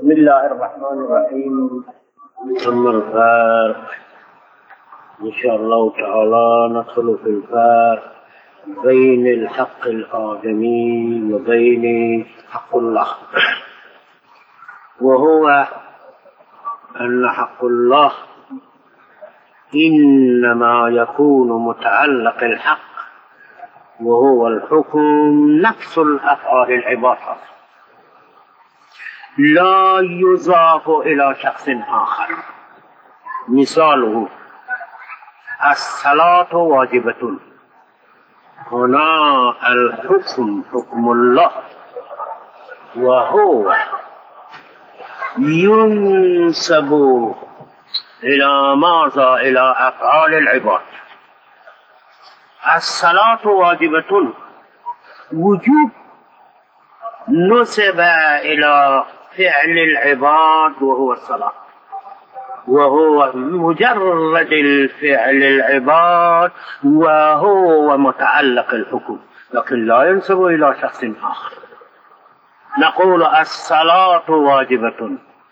بسم الله الرحمن الرحيم. ثم الفارق إن شاء الله تعالى ندخل في الفارق بين الحق الآدمي وبين حق الله، وهو أن حق الله إنما يكون متعلق الحق وهو الحكم نفس الأفعال العباد، لا يضاف إلى شخص آخر. مثاله الصلاة واجبة، هنا الحكم حكم الله وهو ينسب إلى ماذا؟ إلى أفعال العباد. الصلاة واجبة وجوب نسب إلى فعل العباد وهو الصلاة، وهو مجرد الفعل العباد وهو متعلق الحكم، لكن لا ينسب إلى شخص آخر. نقول الصلاة واجبة،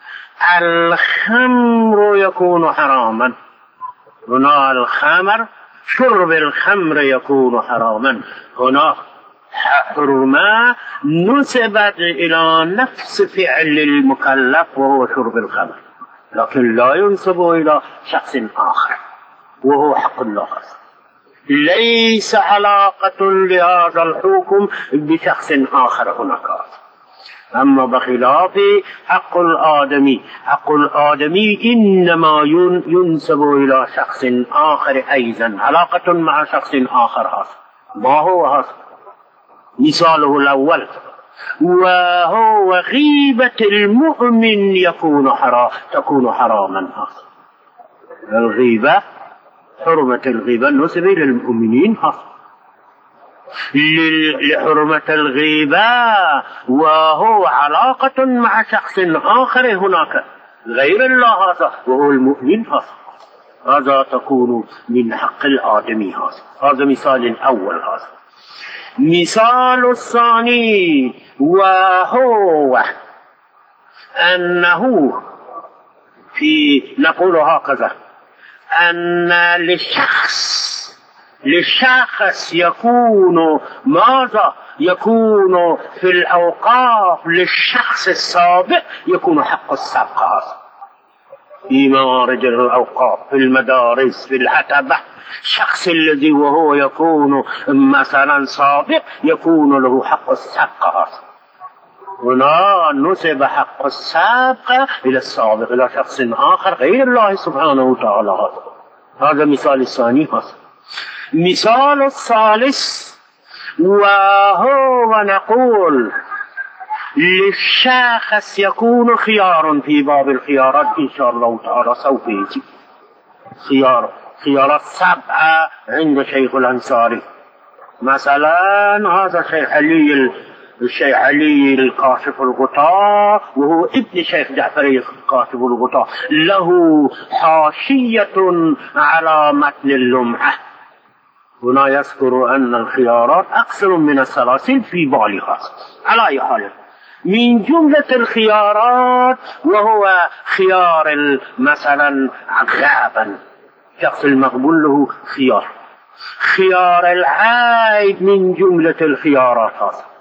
الخمر يكون حراما، هنا الخمر شرب الخمر يكون حراما، هنا حرمة نسبت إلى نفس فعل المكلف وهو شرب الخمر، لكن لا ينسب إلى شخص آخر وهو حق الله. ليس علاقة لهذا الحكم بشخص آخر هناك. أما بخلاف حق الآدمي، حق الآدمي إنما ينسب إلى شخص آخر أيضا، علاقة مع شخص آخر هذا. ما هو هذا؟ مثاله الأول وهو غيبة المؤمن تكون حراما. الغيبة حرمة الغيبة نسب إلى المؤمنين لحرمة الغيبة وهو علاقة مع شخص آخر هناك غير الله هذا وهو المؤمن هذا تكون من حق الآدمي. هذا مثال الأول. هذا مثال الثاني وهو أنه نقول هكذا، أن للشخص يكون ماذا؟ يكون في الأوقاف للشخص السابق يكون حق السبق، هذا في موارد الأوقاف، في المدارس، في العتبة، الشخص الذي وهو يكون مثلا سابق يكون له حق السبق. هذا هنا نسب حق السابق إلى السابق إلى شخص آخر غير الله سبحانه وتعالى. هذا مثال الثاني. مثال الثالث وهو نقول للشخص يكون خيار في باب الخيارات، إن شاء الله تعالى سوف يجي خيارات 7 عند شيخ الأنصاري. مثلا هذا الشيخ علي الكاشف الغطاء، وهو ابن شيخ جعفر الكاشف الغطاء، له حاشية على متن اللمعة. هنا يذكر أن الخيارات أكثر من السلاسل في بالها. على أي حال، من جملة الخيارات وهو خيار مثلا غابا، شخص المقبول له خيار العائد من جملة الخيارات.